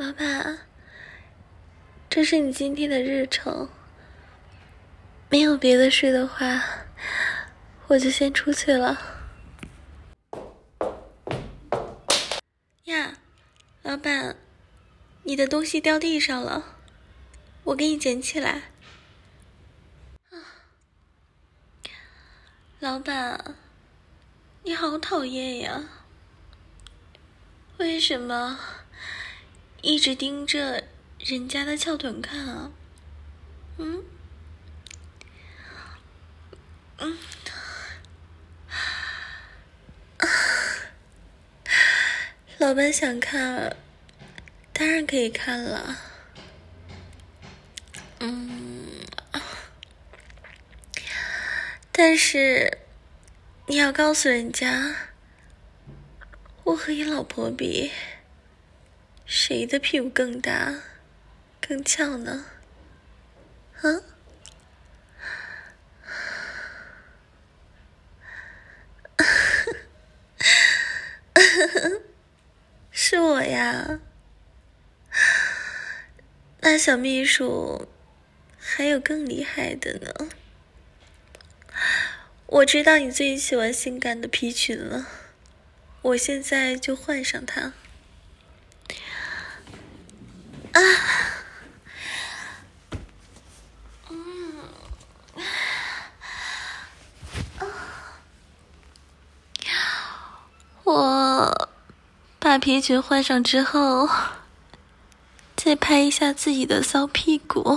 老板，这是你今天的日程，没有别的事的话，我就先出去了。呀，老板，你的东西掉地上了，我给你捡起来。老板，你好讨厌呀！为什么一直盯着人家的翘臀看啊？老板想看，当然可以看了。但是你要告诉人家，我和你老婆比，谁的屁股更大、更翘呢？啊？是我呀。那小秘书还有更厉害的呢。我知道你最喜欢性感的皮裙了，我现在就换上它。我把皮裙换上之后，再拍一下自己的骚屁股。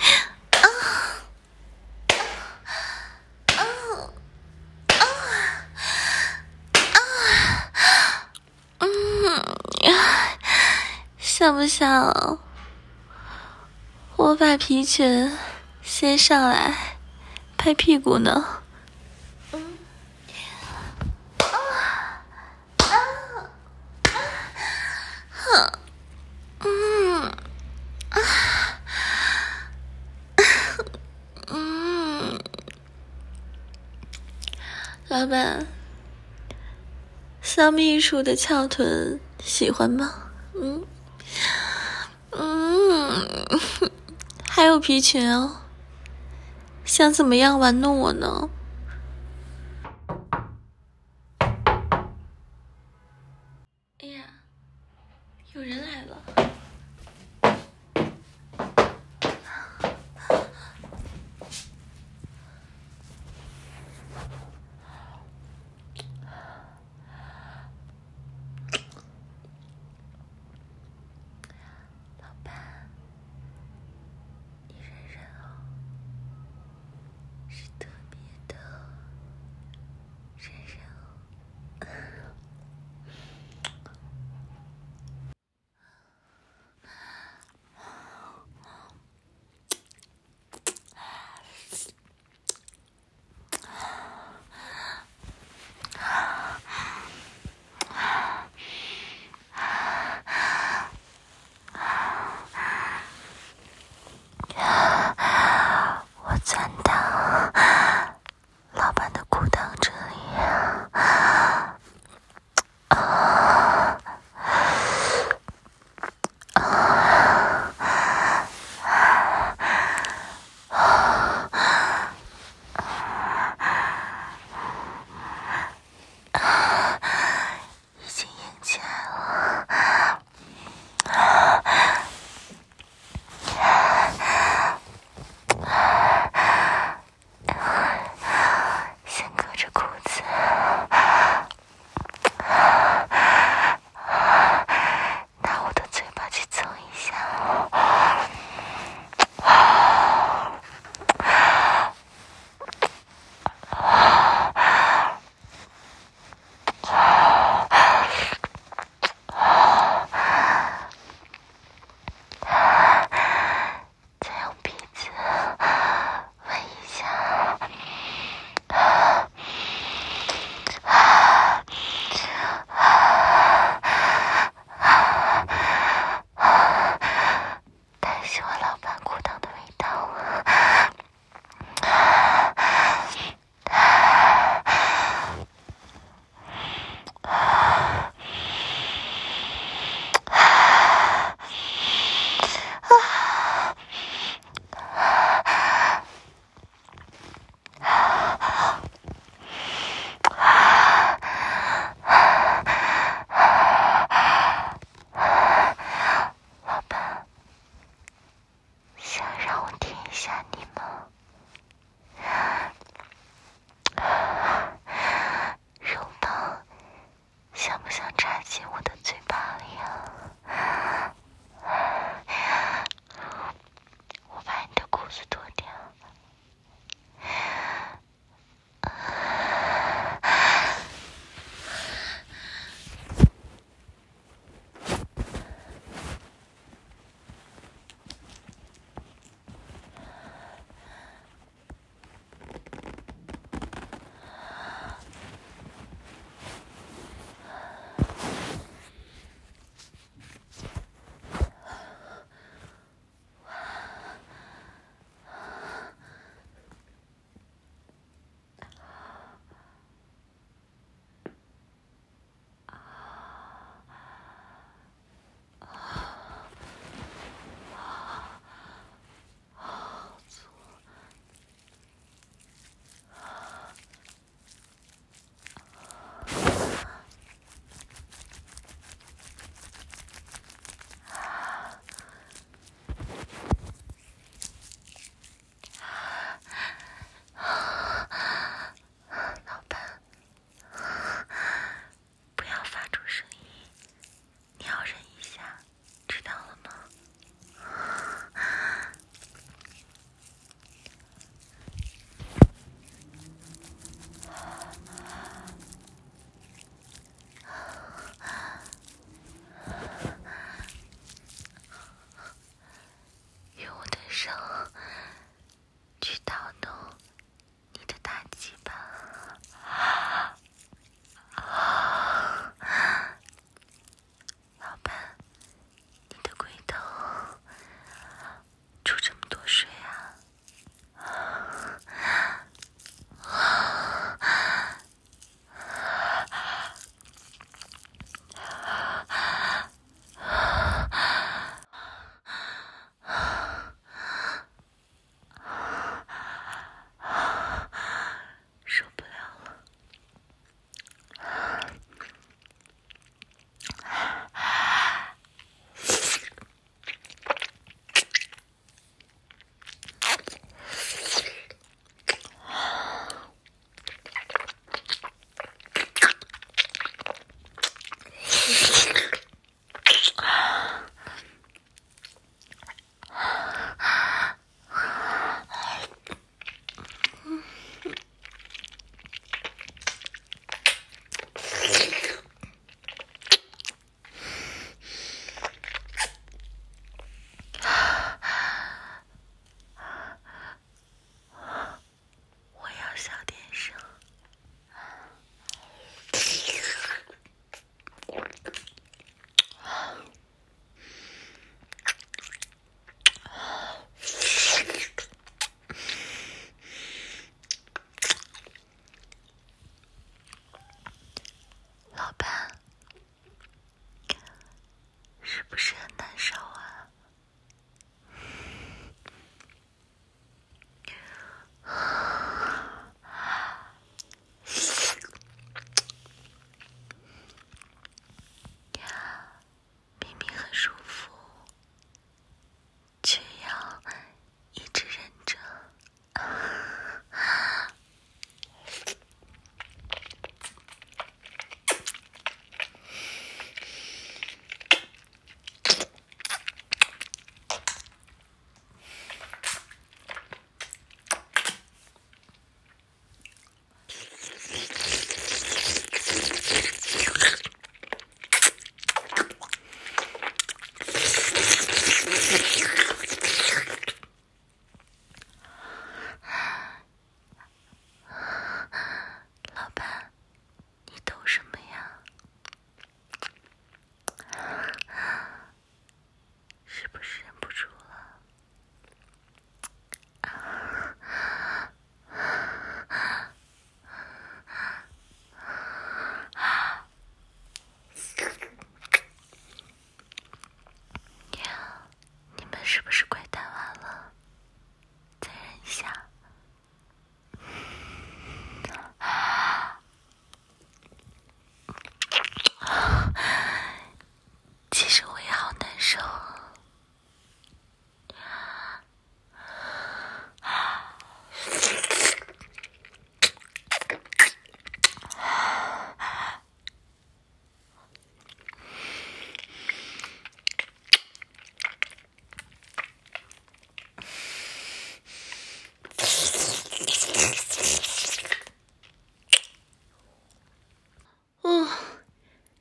想不想我把皮裙先上来拍屁股呢？老板，小秘书的翘臀喜欢吗？还有皮裙哦，想怎么样玩弄我呢？哎呀，有人来了。老板，你忍忍哦，是特别的，忍忍哦。我钻到老板的裤裆这里。已经硬起来了。先隔着裤子，拿我的嘴巴去蹭一下。再用鼻子闻一下。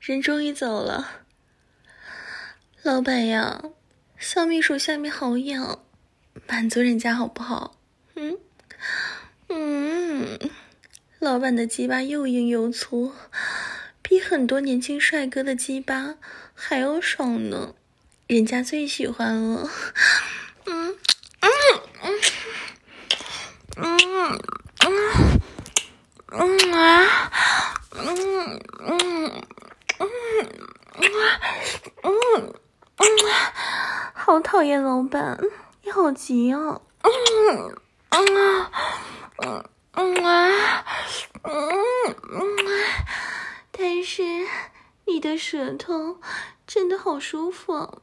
人终于走了。老板呀，小秘书下面好痒，满足人家好不好？老板的鸡巴又硬又粗，比很多年轻帅哥的鸡巴还要爽呢，人家最喜欢了。好讨厌老板，你好急啊！但是你的舌头真的好舒服啊！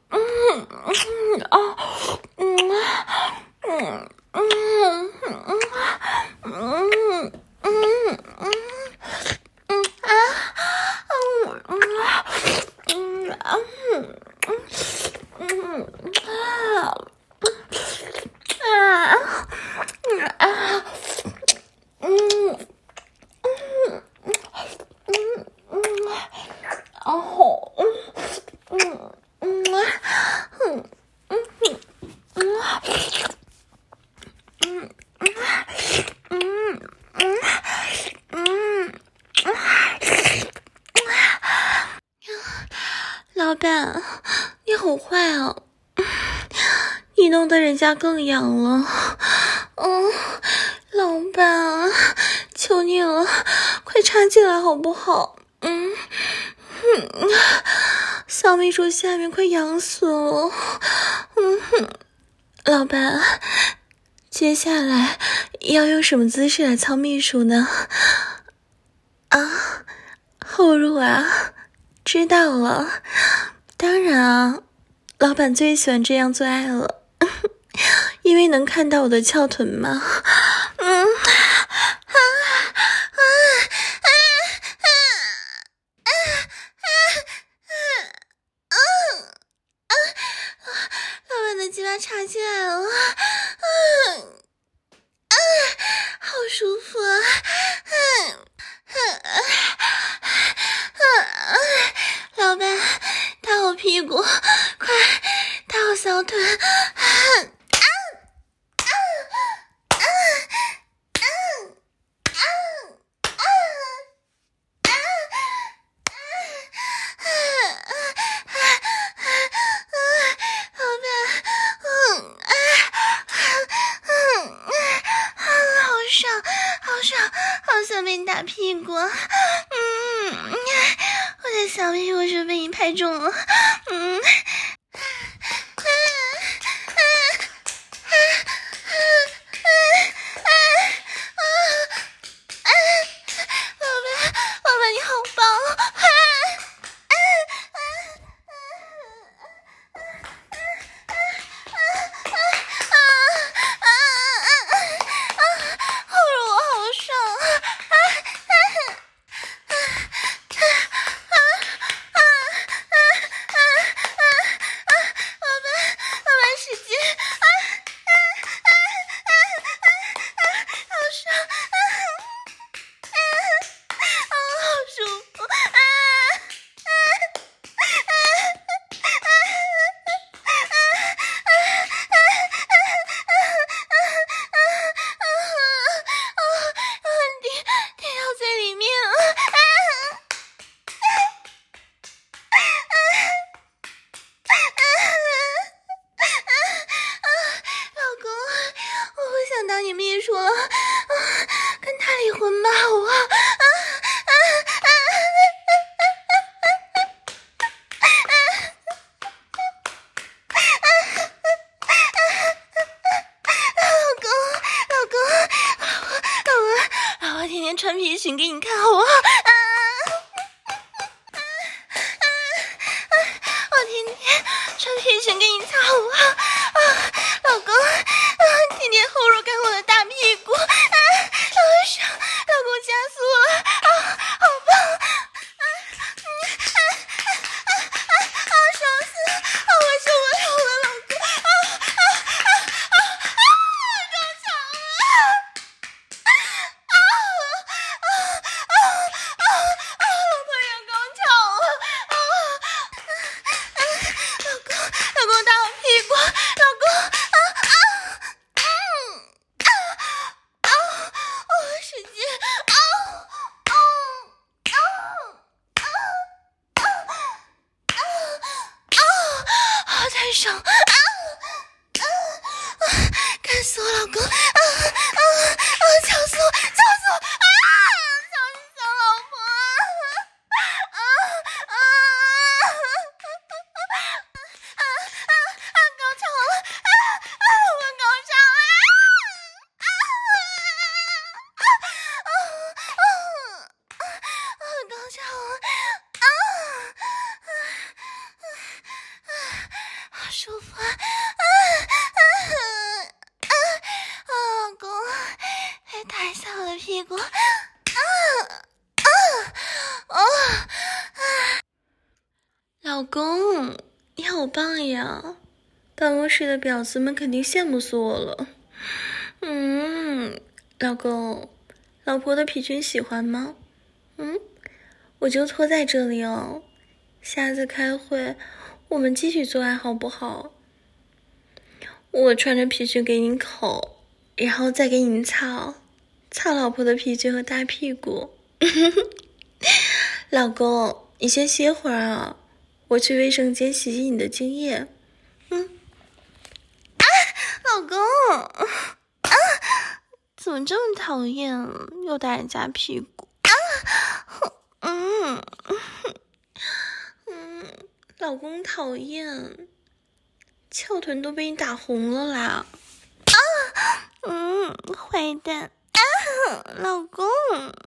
老板，你好坏啊！你弄得人家更痒了。老板，求你了，快插进来好不好？小秘书下面快痒死了。老板，接下来要用什么姿势来操秘书呢？后入啊，知道了。当然啊，老板最喜欢这样做爱了，因为能看到我的翘臀嘛。老板的鸡巴插进来了，好舒服啊！老板，打我屁股，快打我小腿！好想被你打屁股，我的小屁股是被你拍中了，老板你好棒！跟他离婚吧，好不好？老公，天天穿皮裙给你看，好不好？我天天穿皮裙给你看，好不好？老公，天天后肉干我的大屁股，老公加速了，好棒！爽死了，我受不了了，老公，高潮了， 手啊！干死我老公！吵死我！吵死我！吵死小老婆！高潮了！我高潮高潮了！好舒服啊！老公，来打一下我的屁股！老公，你好棒呀！办公室的婊子们肯定羡慕死我了。老公，老婆的皮裙喜欢吗？我就拖在这里哦。下次开会，我们继续做爱好不好？我穿着皮裙给你口，然后再给你操老婆的皮裙和大屁股。老公，你先歇会儿啊，我去卫生间洗洗你的精液。老公，怎么这么讨厌？又打人家屁股。老公讨厌，翘臀都被你打红了啦！坏蛋！老公，